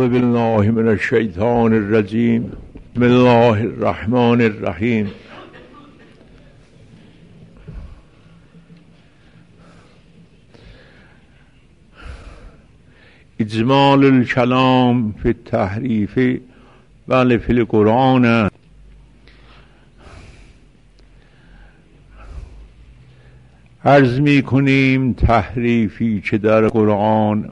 اعوذ بالله من الشیطان الرجیم. بسم الله الرحمن الرحیم. اجمال الکلام فی التحریف بل فی القرآن. عرض می کنیم تحریفی که در قرآن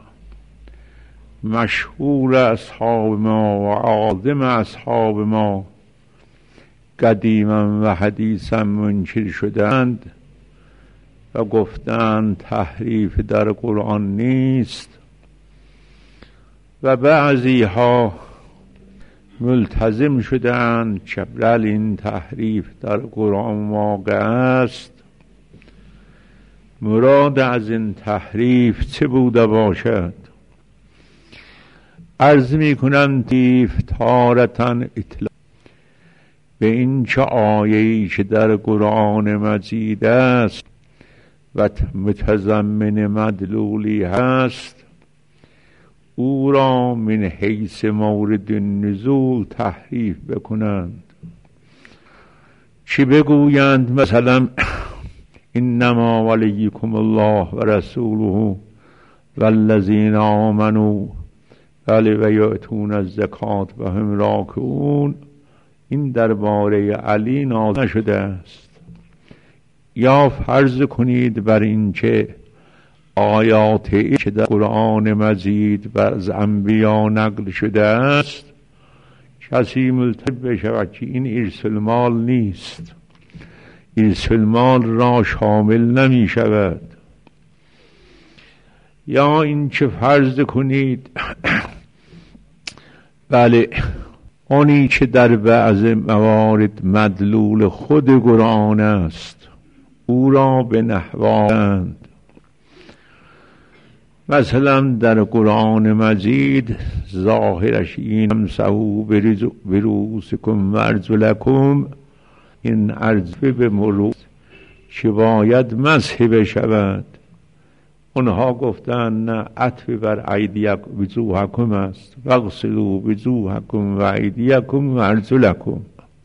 مشهور اصحاب ما و عازم اصحاب ما قدیما و حدیثا منکر شدند و گفتند تحریف در قرآن نیست، و بعضی ها ملتزم شدند که بله این تحریف در قرآن واقع است. مراد از این تحریف چه بوده باشد؟ عرض می کنند تحریف تارتن اطلاق به این چه آیه‌ای که در قرآن مجید است و متضمن مدلولی هست او را من حیث مورد النزول تحریف بکنند. چی بگویند؟ مثلا انما ولیکم الله و رسوله والذین آمنوا و یؤتون الزکات و هم راکعون. این درباره علی نازل نشده است. یا فرض کنید بر این که آیاتی که در قرآن مجید و از انبیا نقل شده است کسی ملتزم بشود که این ارث المال نیست، ارث المال را شامل نمی شود. یا این که فرض کنید بله آنی که در بعض موارد مدلول خود قرآن است او را به نحوند. مثلا در قرآن مجید ظاهرش این امسحوا برؤوسکم و ارجلکم، این عرض به مرور که باید مسح بشود. اونها گفتند نه، عطف بر ایدیکم وجوهکم است، واغسلوا وجوهکم و ایدیکم و ارجلکم.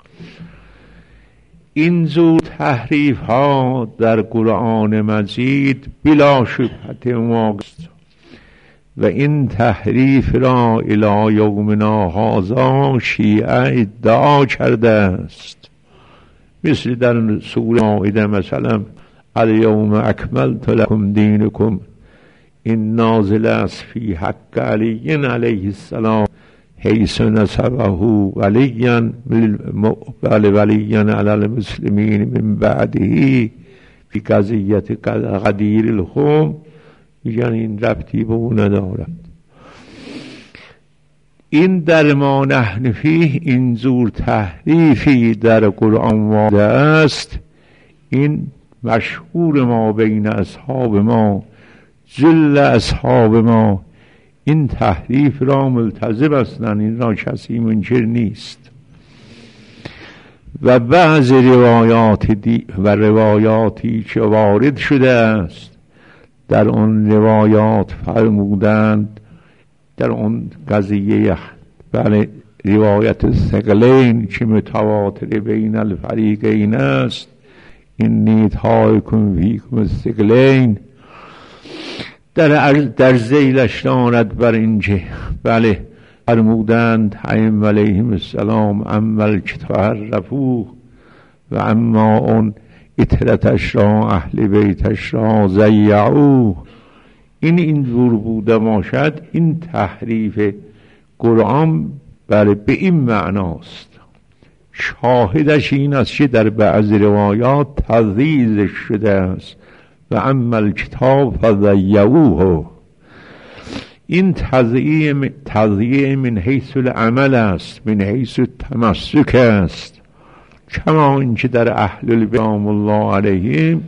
این زور تحریف ها در قرآن مجید بلا شبهت واقع است و این تحریف را الی یومنا هذا شیعه ادعا کرده است. مثل در سوره مائده مثلا الیوم اکملت لکم دینکم، این نازل است فی حق علی علیه السلام حیث نسبه ولیا علی المسلمین من بعده فی قضیت غدیر الخم. یعنی این ربطی به او ندارد. این در ما نحن فیه این زور تحریفی در قرآن واقع است. این مشهور ما بین اصحاب ما، جل اصحاب ما این تحریف را ملتزم هستند، این را کسی منکر نیست. و بعض روایاتی که وارد شده است در آن روایات فرمودند در آن قضیه بله روایت ثقلین که متواتر بین الفریقین است، این نیتهایکم فیکم الثقلین، در ذیلش داند بر اینکه بله فرمودند ائمه علیهم السلام اما الکتاب حرفوه و اما اون اطرتش را اهل بیتش را ضیعوه. این جور بوده باشد. این تحریف قرآن بله به این معناست. شاهدش این است که در بعض روایات تضییعش شده است و اما الکتاب فضیعوه. این تضییع من حیث العمل است، من حیث التمسک است، کما اینکه در اهل البیت الله علیهم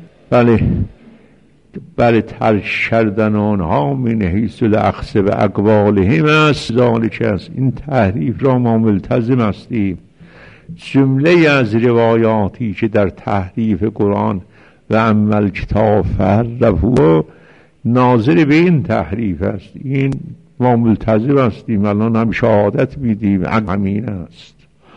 بله ترک کردن آنها من حیث الاخذ به اقوالهم است. ذالک است. این تحریف را ما ملتزم هستیم. جمله از روایاتی که در تحریف قرآن و اما الکتاب فحرفوه ناظر به این تحریف است. این ما ملتزم هستیم، الان هم شهادت میدیم، همین است.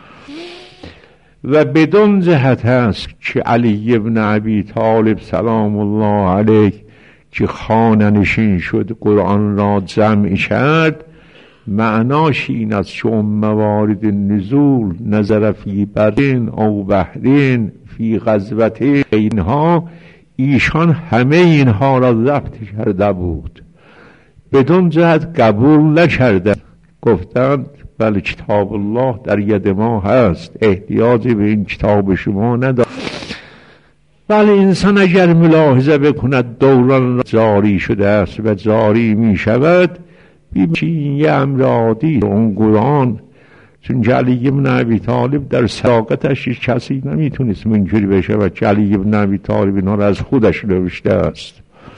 و بدون جهت است که علی ابن ابی طالب سلام الله علیه که خانه نشین شد قرآن را جمع کرد، معناش این است چون موارد نزول نظر فی برین او بحرین فی غزوته، اینها ایشان همه اینها را ضبط کرده بود، بدون جهت قبول نکردند، گفتند بله کتاب الله در ید ما هست، احتیاجی به این کتاب شما ندارد. ولی انسان اگر ملاحظه بکند دوران جاری شده است و جاری می شود، این یه امر عادی اون قرآن، چون علی بن ابی طالب در صداقتش کسی نمیتونست منکر بشه و علی بن ابی طالب اینا را از خودش نوشته است.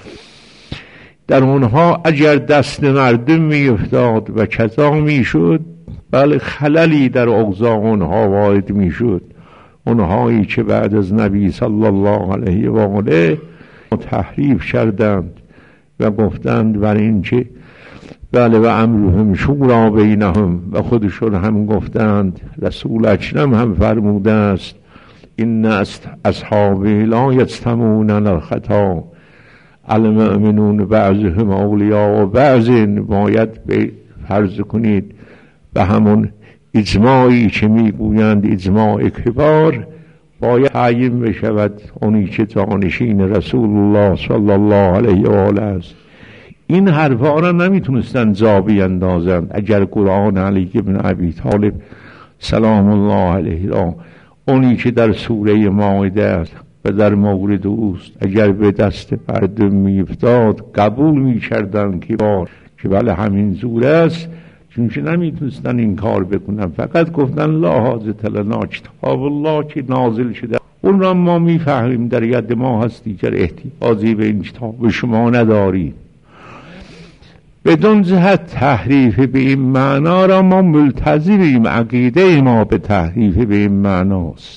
در اونها اگر دست مردم می افتاد و کذا می شد، بله خللی در اوضاع اونها وارد می شد، اونهایی که بعد از نبی صلی الله علیه و آله تحریف کردند و گفتند بر این که بله و امرهم شورا بینهم، و خودشون هم گفتند رسول اکرم هم فرموده است این اصحابی لا یجتمعون علی الخطا المؤمنون بعضهم اولیاء و بعض، باید فرض کنید به همون اجماعی که میگویند اجماع کبار باید تعیین بشود اونی که جانشین رسول الله صلی الله علیه و آله است. این حرفا را نمیتونستن جا بیندازند اگر قرآن علی بن ابی طالب سلام الله علیه را، اونی که در سوره مائده است و در مورد اوست، اگر به دست مردم میافتاد قبول میکردن که بله همین زور است، چون که نمیتونستن این کار بکنن، فقط گفتن لا حاجت لنا، کتاب الله که نازل شده اون را ما میفهمیم در ید ما هستی، که احتیاجی به این کتاب شما نداریم. بدون جهت تحریف به این معنا را ما ملتزمیم، عقیده ما به تحریف به این معناست.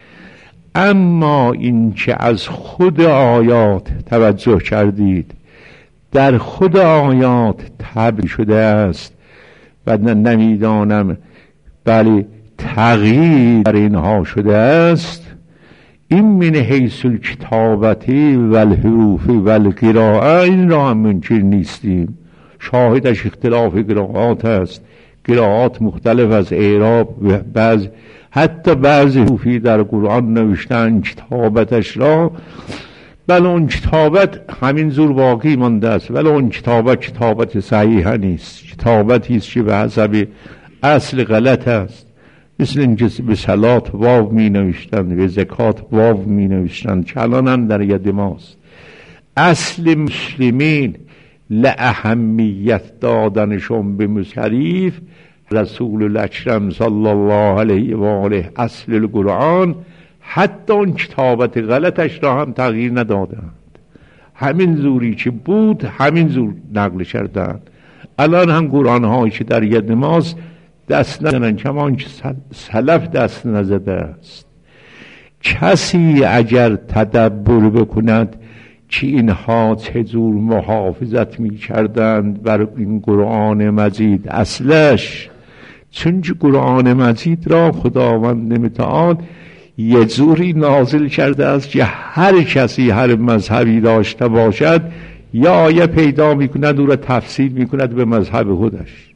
اما این که از خود آیات توجه کردید، در خود آیات طبع شده است و نمیدانم بله تغییر در اینها شده است، این من حیث الکتابتی و الحروف و القراءه، این را هم منکر نیستیم، شاهدش اختلاف قراءات است، قراءات مختلف از اعراب و حتی بعضی حروفی در قرآن نوشتن کتابتش را، بله اون کتابت همین زور باقی مانده است، ولی اون کتابت صحیح نیست، کتابتی است که به حسب اصل غلط است، مثل اینکه به صلات واو می نوشتند، به زکات واو می نوشتند، که الان هم در ید ماست. اصل مسلمین لأهمیت دادنشون به مشریف رسول الاکرم صلی الله علیه و آله، اصل القرآن، حتی اون کتابت غلطش را هم تغییر ندادند، همین زوری که بود همین زور نقل کردند. الان هم قرآن هایی که در ید ماست دست نزنن کمان که سلف دست نزده است. کسی اگر تدبر بکند که اینها چجور محافظت می کردند بر این قرآن مجید، اصلش چون قرآن مجید را خداوند متعال یه جوری نازل کرده است که هر کسی هر مذهبی داشته باشد یا آیه پیدا می کند او را تفسیر می کند به مذهب خودش.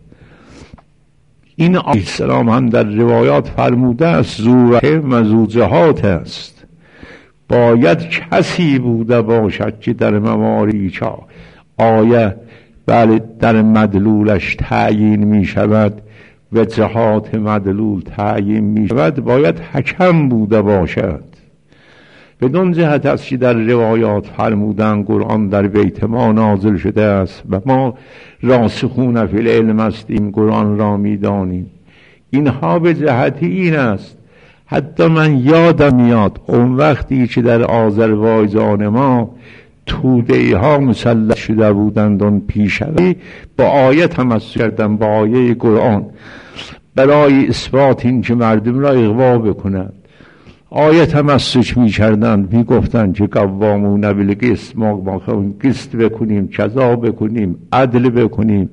این علیه السلام هم در روایات فرموده است زوره مزوجهات است، باید کسی بوده باشد که در مواردی که آیه بله در مدلولش تعیین می شود و جهات مدلول تعیین می شود، باید حکم بوده باشد. بدون جهت است که در روایات فرمودن قرآن در بیت ما نازل شده است و ما راسخون فی العلم هستیم، قرآن را می دانیم، اینها به جهتی این است. حتی من یادم میاد اون وقتی که در آذربایجان ما توده ها مسلط شده بودند، اون پیشوی با آیت تمسک کردن، با آیه قرآن، برای اثبات این که مردم را اغوا بکنند، آیت تمسک می کردند، می گفتند که قوامون بالقسط، ما قسط بکنیم، قضا بکنیم، عدل بکنیم،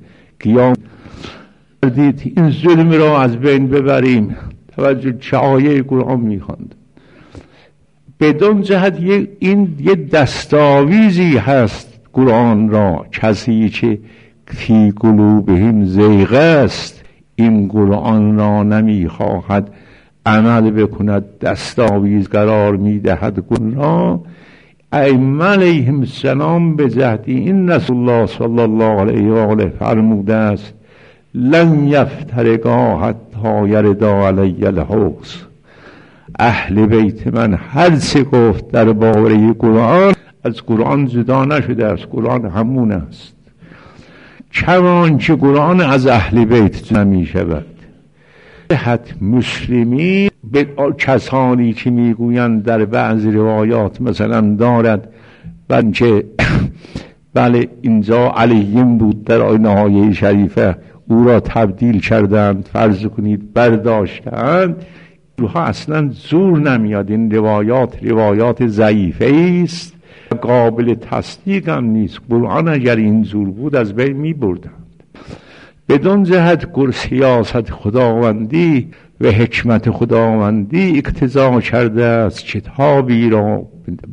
قیام کردید این ظلم را از بین ببریم. توجه چه آیه قرآن میخواند. بدون جهت این یه دستاویزی هست قرآن را. کسی که فی قلوبهم زیغ است این قرآن را نمیخواهد عمل بکند، دستاویز قرار میدهد قرآن را. ائمه علیهم السلام به جهت این رسول الله صلی الله علیه و آله فرموده است لن یفترقا حتی یردا علی الحوض. اهل بیت من هر چه گفت در باره قرآن از قرآن جدا نشده است، قرآن همون است. چون که قرآن از اهل بیت نمی شود. حتی مسلمین به کسانی که میگویند در بعض روایات مثلا دارد بنچه بله اینجا علیهم بود در آیه نهایه شریفه او را تبدیل کردند، فرض کنید برداشتند، روها اصلا زور نمیاد. این روایات ضعیفه است، قابل تصدیق هم نیست. قرآن اگر این زور بود از بین می بردند. بدون جهت سیاست خداوندی و حکمت خداوندی اقتضا کرده است کتابی را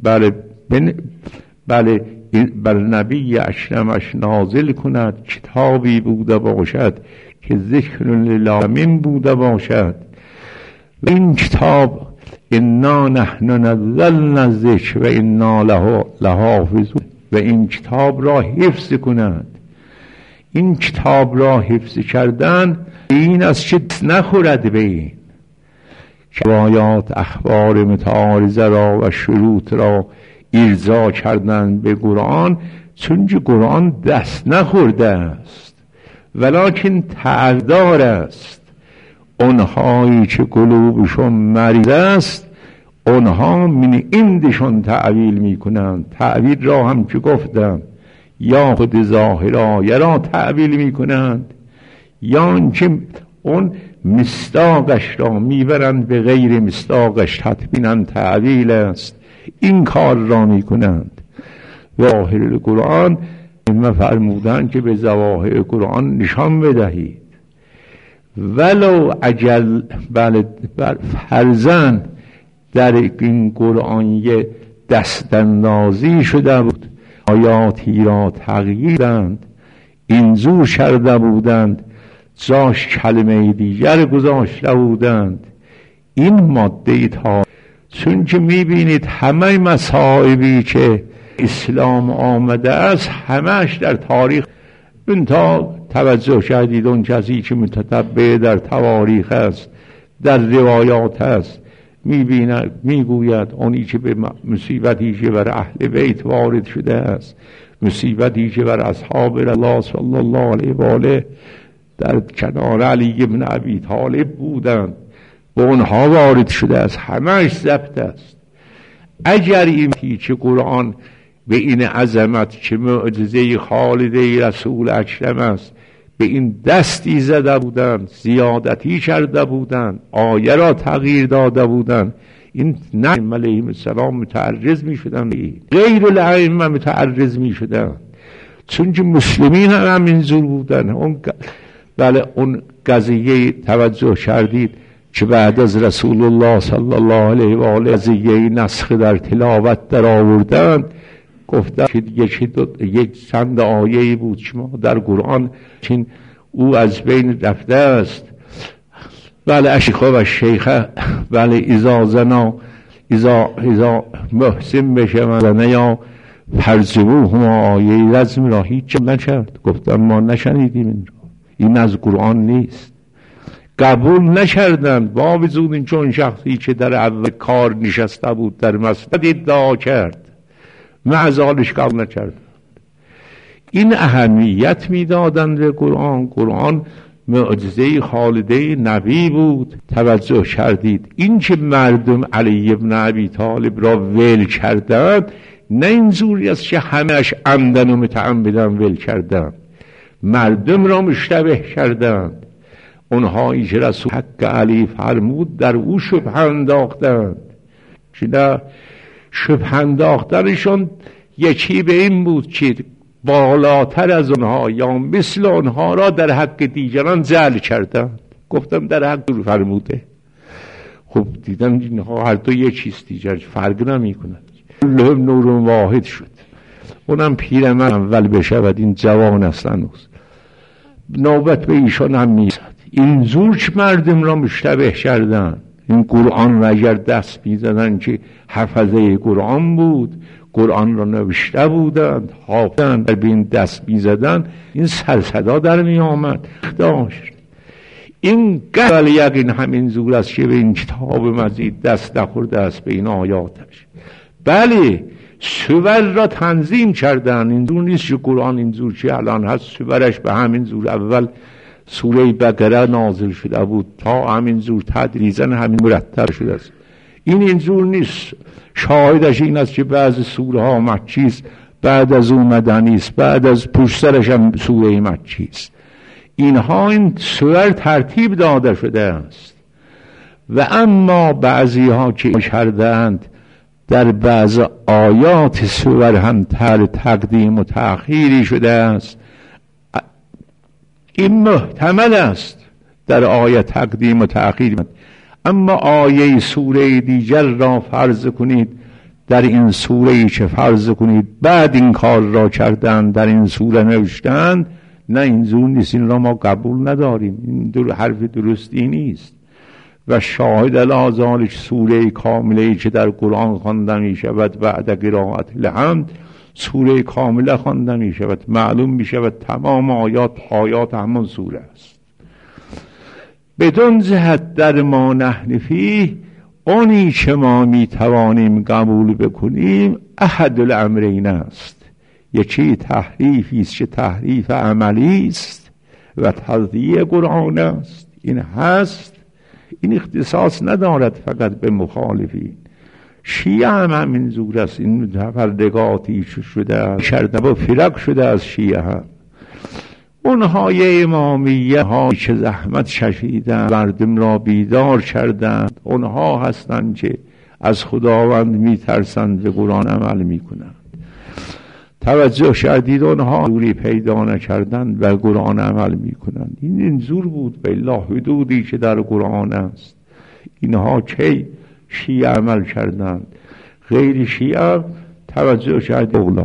بله بر نبی اکرمش نازل کند، کتابی بوده باشد که ذکر للعالمین بوده باشد. و این کتاب انا نحن نزلنا الذکر و انا له لحافظون، و این کتاب را حفظ کند. این کتاب را حفظ کردن این از چه نخورد به این روایات اخبار متعارضه را و شروط را ارجاع کردن به قرآن، چون قرآن دست نخورده است ولکن تعدار است. اونهایی که قلوبشون مریض است اونها من عندشون تعویل میکنند. تعویل را هم که گفتم یا خود ظاهر آیه را تعویل میکنند یا اینکه اون مصداقش را میبرند به غیر مصداقش تطبیقاً تعویل است. این کار را میکنند. ظاهر قرآن ما فرمودن که به ظواهر قرآن نشان بدهید ولو اجل بر فرزن در این قرآن یه دستاندازی شده بود، آیاتی را تغییر دادند، اینجور کرده بودند، جاش کلمه دیگر گذاشته بودند. این ماده تا چون که میبینید همه مصائبی که اسلام آمده است همهش در تاریخ تا توجه کردید اون کسی که متتبع در تواریخ است در روایات است میگوید اونی که به مصیبتی که بر اهل بیت وارد شده است، مصیبتی که بر اصحاب الله صلی الله علیه و آله در کنار علی بن ابی طالب بودند به اونها وارد شده است، همهش ضبط است. اگر این که قرآن به این عظمت که معجزه خالده رسول اکرم است به این دستی زده بودند، زیادتی کرده بودند، آیه را تغییر داده بودند، این نه علیهم السلام متعرض می شدن، غیر الائمه متعرض می شدن، چون که مسلمین هم همینجور بودن. اون قضیه توجه کردید که بعد از رسول الله صلی الله علیه و آله قضیه نسخ در تلاوت در آوردن، گفتن که یک چند آیه بود که ما در قرآن چین او از بین رفته است. بله اشیخه و شیخه بله ایزا زنا ایزا محسن بشه مدنه یا فرزبوه ما آیه رزم را هیچ نکرد. گفتن ما نشنیدیم این را، این از قرآن نیست، قبول نکردند. با وجود این چون شخصی که در اول کار نشسته بود در مسجد ادعا کرد معزالش قبول نکردند. این اهمیت میدادند به قرآن. قرآن معجزه خالده نبی بود. توجه کردید این که مردم علی بن ابی طالب را ول کردند نه این زوری است که همهش عمدن و متعمدن ول کردند، مردم را مشتبه کردند. اونهایی که رسول حق علی فرمود در او شبه انداختند. شبه انداختنشون یکی به این بود که بالاتر از اونها یا مثل اونها را در حق دیگران جعل کردند. گفتم در حق رو فرموده. خب دیدم اینها هر دو یه چیز دیگر فرق نمی کند. لهم نور واحد شد. اونم پیرمرد اول بشود، این جوان اصلا نوبت به ایشان هم میزد. این زور که مردم را مشتبه کردن، این قرآن را اگر دست میزدن که حفظه قرآن بود، قرآن را نوشته بودند، حافظند، به این دست میزدن، این سرصدا در می آمد داشت. این قبل یقین همین زور است که به این کتاب مزید دست نخورده است، به این آیاتش. بله سور را تنظیم کردن. این زور نیست که قرآن این زور که الان هست، سورش به همین زور اول سوره بقره نازل شده بود تا همین زور تدریجاً همین مرتب شده است. این زور نیست. شاهدش این است که بعض سوره ها مکی است، بعد از اون مدنی است، بعد از پشترش هم سوره مکی است. اینها این سور ترتیب داده شده است. و اما بعضی ها که کردند در بعض آیات سور هم تقدیم و تأخیری شده است. این محتمل است در آیه تقدیم و تأخیر، اما آیه سوره دیگر را فرض کنید در این سوره چه فرض کنید بعد این کار را کردن در این سوره نوشتن، نه این زور نیست، این را ما قبول نداریم، این حرف درستی نیست. و شاهد الازالش سوره کامله که در قرآن خوانده می شود بعد قرائت الحمد، سوره کامله خوانده می شود، معلوم می شود تمام آیات همان سوره است. بدون جهت در ما نحن فیه، اونی که ما می توانیم قبول بکنیم احد الامرین است. یکی تحریفی است که تحریف عملی است و تضییع قرآن است. این هست، این اختصاص ندارد فقط به مخالفین. شیعه هم همین زور است. این تفرقاتی شده کرده و فرق شده از شیعه هم. اونهای امامیه ها که زحمت کشیدند مردم را بیدار کردند، اونها هستند که از خداوند میترسند و قرآن عمل میکنند. توجه کردید اونها زوری پیدا نکردند و قرآن عمل میکنند. این زور بود به الله حدودی که در قرآن است. اینها کی شیعه عمل کردند، غیر شیعه توجه کردید اولا.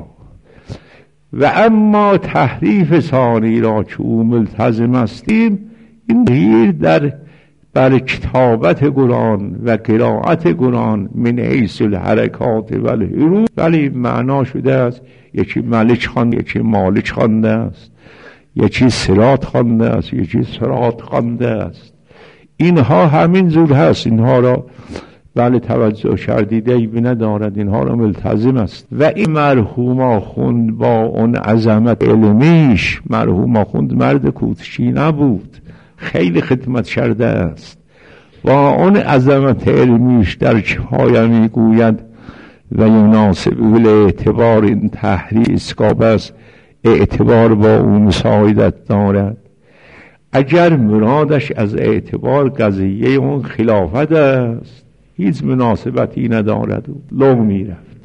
و اما تحریف ثانی را که او ملتزم استیم، این غیر بر کتابت قرآن و قرائت قرآن من حیث الحرکات و الحروف، ولی معنا شده است یکی ملک خوانده، یکی مالک خوانده است، یکی صراط خوانده است، یکی صراط خوانده است. اینها همین زور هست. اینها را ولی توجه کردید عیبی ندارد، اینها را ملتزم است. و این مرحوم آخوند با اون عظمت علمیش، مرحوم آخوند مرد کوچکی نبود، خیلی خدمت کرده است. با اون عظمت علمیش در کفایه میگوید و یناسب اعتبار این تحریف اسکاب است، اعتبار با اون مساعدت دارد. اگر مرادش از اعتبار قضیه اون خلافت است، هیچ مناسبتی ندارد و لو میرفت.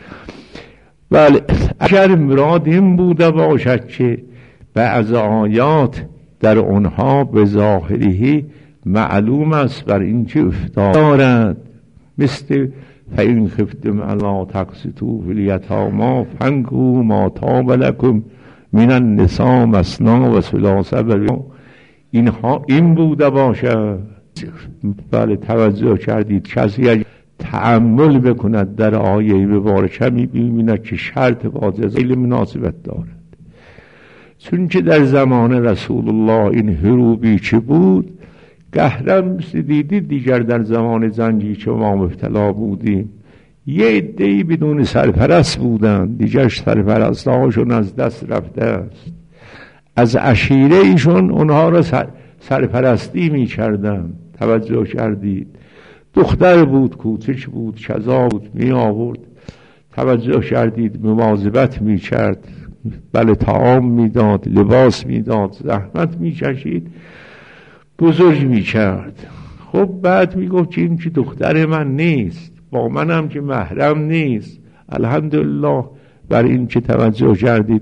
ولی اگر مراد این بوده باشد که بعض آیات در اونها به ظاهری معلوم است بر این که افتاد دارد، مثل فَإِنْ خِفْتُمْ أَلَّا تَقْسِطُوا فِی الْیتامى فَانکحوا ما طاب لكم من النساء مثنی و ثلاث و رباع، اینها این بوده باشد. بله توجه کردید کسی تأمل بکند در آیه مبارکه می‌بیند که شرط واضح خیلی مناسبت دارد. چون که در زمان رسول الله این حروبی چه بود، قهرم دیدید دیگر در زمان زنجی که ما مبتلا بودیم، یه عده‌ای بدون سرپرست بودند، دیگر سرپرست هاشون از دست رفته است. از عشیره ایشون اونها را سرپرستی می کردن. توجه کردید، دختر بود، کوچک بود، کذا بود، می آورد. توجه کردید، مواظبت می کرد، بله طعام می داد، لباس می داد، زحمت می کشید، بزرگ می کرد. خب بعد می گفت که این که دختر من نیست، با منم که محرم نیست. الحمدلله بر این که توجه کردید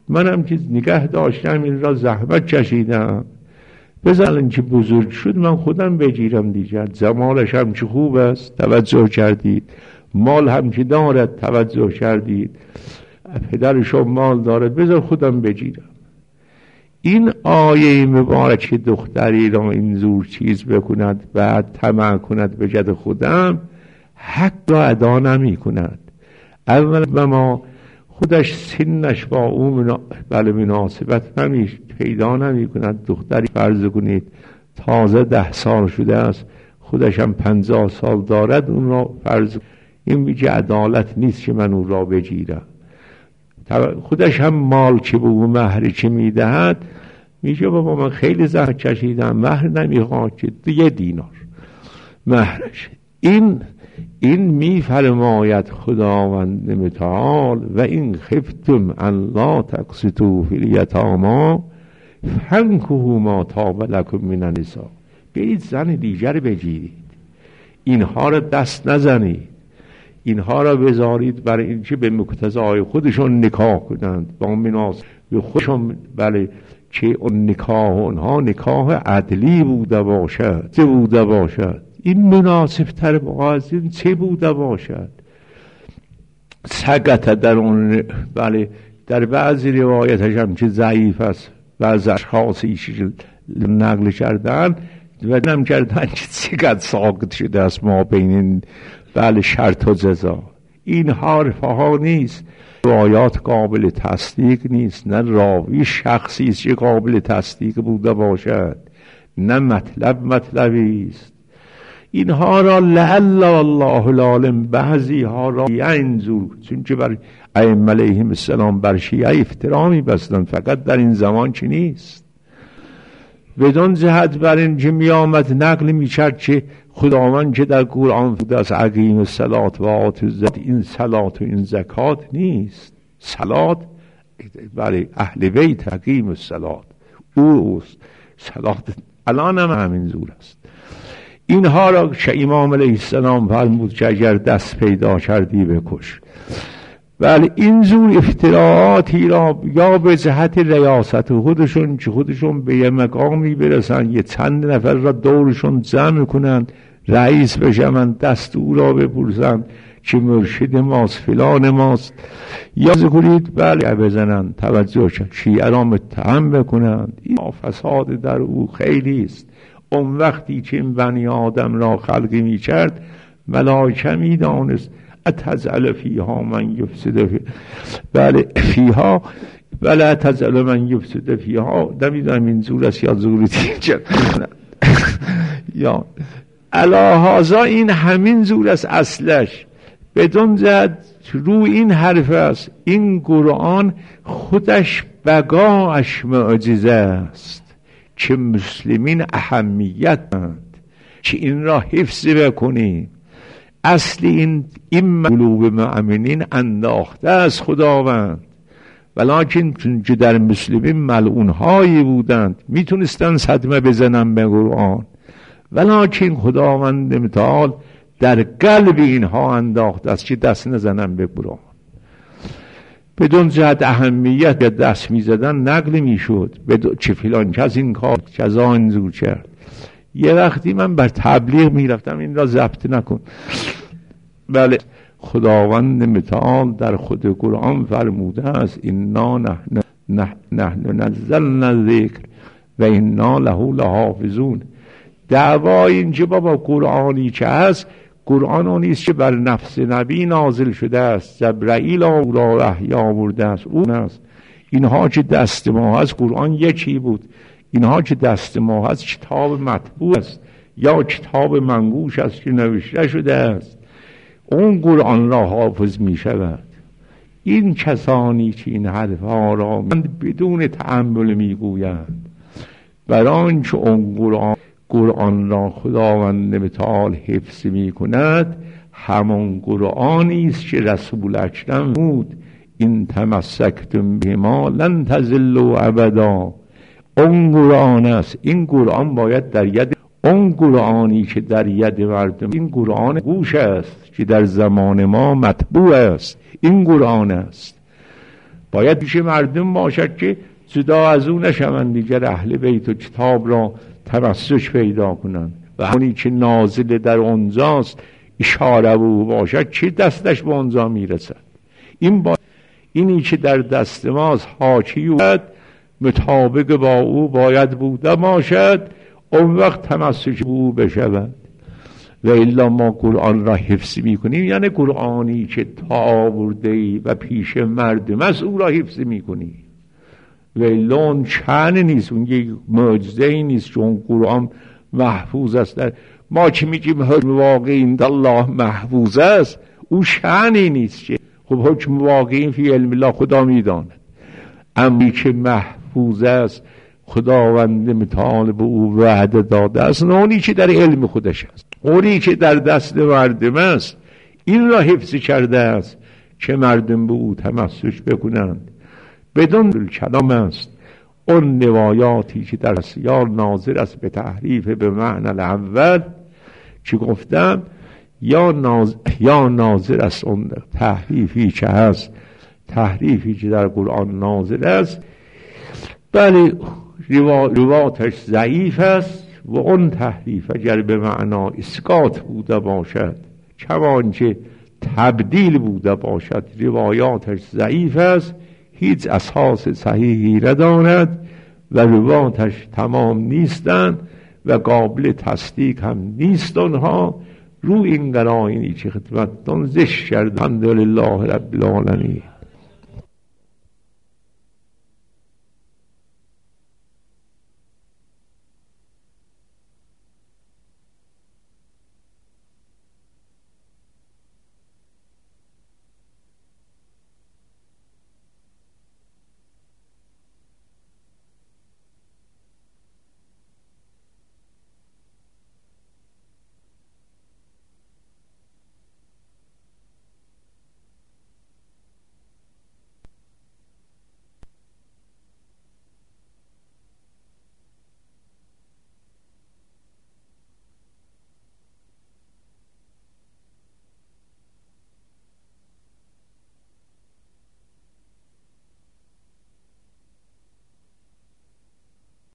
منم که نگه داشتم این را زحمت کشیدم، بذار اینکه بزرگ شد من خودم بگیرم دیگر. زمانش هم چه خوب است، توجه کردید. مال هم که دارد، توجه کردید. پدرش مال دارد، بذار خودم بگیرم. این آیه مبارک دختری را این زور چیز بکند بعد طمع کند به جد خودم، حق را ادا نمی کند. اول به ما خودش سنش با او مناسبت پیدا نمی کند. دختری فرض کنید تازه 10 سال شده است، خودش هم 50 سال دارد، اون را فرض، این میگه عدالت نیست که من اون را بگیرم. خودش هم مال که به او مهر که میدهد، میگه بابا من خیلی زحمت کشیدم، مهر نمیخواد که 1 دینار مهرش. این میفرماید خداوند متعال و این خفتم ان لا تقسطوا فی الیتامی فانکحوا ما طاب لکم من النساء. برید زن دیگر بگیرید، اینها را دست نزنید، اینها را بذارید برای اینکه به مقتضای خودشون نکاح کنند با مناسب خودشون. بله که اون نکاح اونها نکاح عدلی بوده باشد. این مناسب تر از این چه بوده باشد؟ سقط در اون، بله در بعضی روایتش هم که ضعیف است، بعض اشخاص ایشی نقل کردن و نم کردن که چقدر ساقط شده است ما بین بله شرط و جزا. این حرفها نیست، روایات قابل تصدیق نیست، نه راوی شخصی است که قابل تصدیق بوده باشد، نه مطلبی است. اینها را لعل الله العالم بعضی ها را ینظر، چون که بر ائمه علیهم السلام بر شیعه احترامی بستند، فقط در این زمان چی نیست. بدون جهت بر این که می آمد نقل می کرد که خداوند که در قرآن فرموده است اقیم الصلاة و آتوا الزکات، این صلات و این زکات نیست. صلات برای اهل بیت، اقیم الصلاة اوست، صلات الان هم همین زور است. اینها را که امام علیه السلام فرمود که اگر دست پیدا کردی بکش. ولی این زور افتراعاتی را یا به جهت ریاست خودشون که خودشون به یه مقامی برسن، یه چند نفر را دورشون جمع کنند، رئیس بشن، دست او را بپرسند که مرشد ماست فلان ماست، یا ذکرید بله بزنند، توجه شد شیعه را متهم بکنند. این فساد در او خیلی است. اون وقتی که این بنی آدم را خلقی می کرد، ملائکه می دانست اتجعل فیها من یفسد بله فیها ولا تجعل من یفسد فیها. نمیدونم این زور است یا زور دیگر یا الهازا این همین زور است اصلش. بدون زد رو این حرف است. این قرآن خودش بقاش معجزه است که مسلمین اهمیت دارند که این را حفظ بکنیم. اصل این قلوب مؤمنین انداخته از خداوند، ولکن که در مسلمین ملعون هایی بودند میتونستن صدمه بزنن به قرآن، ولکن خداوند متعال در قلب اینها انداخته است که دست نزنن به قرآن. بدون جهت اهمیت دست میزدن نقل میشد چه فلان کس این کار جزا انزور کرد. یه وقتی من بر تبلیغ میرفتم، این را ضبط نکن، بله خداوند متعال در خود قرآن فرموده است انا نحن نزلنا الذکر و انا له لحافظون. دعوای اینجا بابا قرآنی که هست، قرآن اون نیست که بر نفس نبی نازل شده است، جبرائیل او را وحی آورده است، اون است. اینها که دست ما هست قرآن یکی بود، اینها که دست ما هست کتاب مطبوع است یا کتاب منقوش است که نوشته شده است، اون قرآن را حافظ می شود. این کسانی که این حرفها را بدون تأمل می گویند، برای آنچه اون قرآن را خداوند متعال حفظ می کند، همون قرآنی است که رسول اکرم بود این تمسکتم بهما لن تضلوا ابدا. اون قرآن است. این قرآن باید در ید اون قرآنی که در ید مردم، این قرآن گوش است که در زمان ما مطبوع است، این قرآن است. باید پیش مردم باشد که جدا از او نشوند دیگر اهل بیت و کتاب را تمسک پیدا کنند و اونی که نازل در آنجاست اشاره او باشد چه دستش به آنجا میرسد. اینی که در دست ماست حاکی بود مطابق با او باید بوده باشد، اون وقت تمسک او بشود. و الا ما قرآن را حفظ میکنیم، یعنی قرآنی که تا آورده ای و پیش مردم است او را حفظ میکنی. و الا اون شأن نیست، اون یک معجزه ای نیست چون قرآن محفوظ است. ما که میگیم حکم واقعی عند الله محفوظ است، او شأنی نیست که خب حکم واقعی فی علم الله خدا میداند، اما که محفوظ است خداوند متعال به او وعده داده است، اونی که در علم خودش است، اونی که در دست مردم است این را حفظ کرده است که مردم به او تمسک بکنند. بدون کلام است اون روایاتی که در سیار ناظر است به تحریف به معنی الاول که گفتم، یا ناظر است اون تحریفی که هست، تحریفی که در قرآن نازل است، بله رواتش ضعیف است و اون تحریف اگر به معنا اسقاط بوده باشد کمانچه تبدیل بوده باشد روایاتش ضعیف است، هیچ اساس صحیحی ندارد و روایاتش تمام نیستند و قابل تصدیق هم نیست. آنها رو این قرائنی که خدمتتون ذکر کردم. الحمدلله رب العالمین.